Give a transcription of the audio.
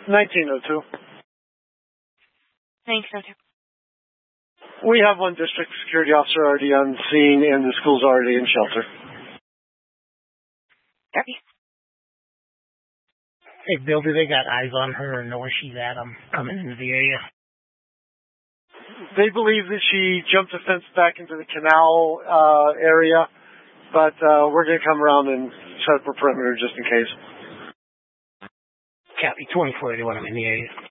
1902. Thanks, Hunter. We have one district security officer already on scene, and the school's already in shelter. Copy. Hey, Bill, do they got eyes on her and know where she's at? I'm coming into the area. They believe that she jumped the fence back into the canal area, but we're going to come around and set up a perimeter just in case. Copy. 2481, I'm in the area.